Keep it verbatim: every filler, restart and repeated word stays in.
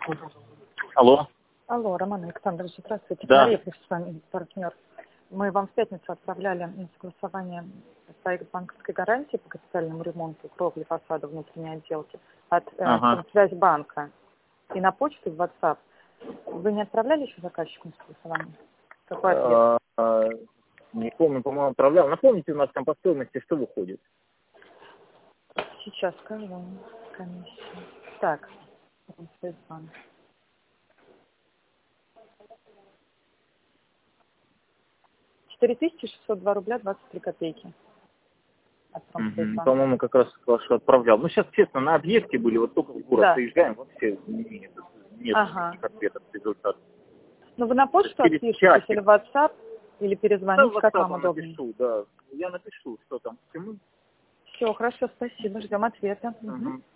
Алло. Алло, Роман Александрович, здравствуйте. Да. Мария, с вами партнер. Мы вам в пятницу отправляли на согласование проект банковской гарантии по капитальному ремонту кровли фасада внутренней отделки от Ага. э, Связьбанка и на почту, и в WhatsApp. Вы не отправляли еще заказчику на согласование? Какой ответ? А, а, Не помню, по-моему, отправлял. Напомните, у нас там по стоимости что выходит? Сейчас скажу вам комиссию. Так, Связьбанк. четыре тысячи шестьсот два рубля двадцать три копейки. От Угу. Промсвязьбанка. По-моему, как раз вашу отправлял. Ну, сейчас, честно, на объекте были, вот только в город Да. приезжаем, вообще нет, нет Ага. никаких ответов, результатов. Ну, вы на почту Через отпишитесь часик. или в WhatsApp, или Да, перезвоните, как вам WhatsApp удобнее. напишу, да. Я напишу, что там, к чему. Все, хорошо, спасибо, ждем ответа. Угу. Угу.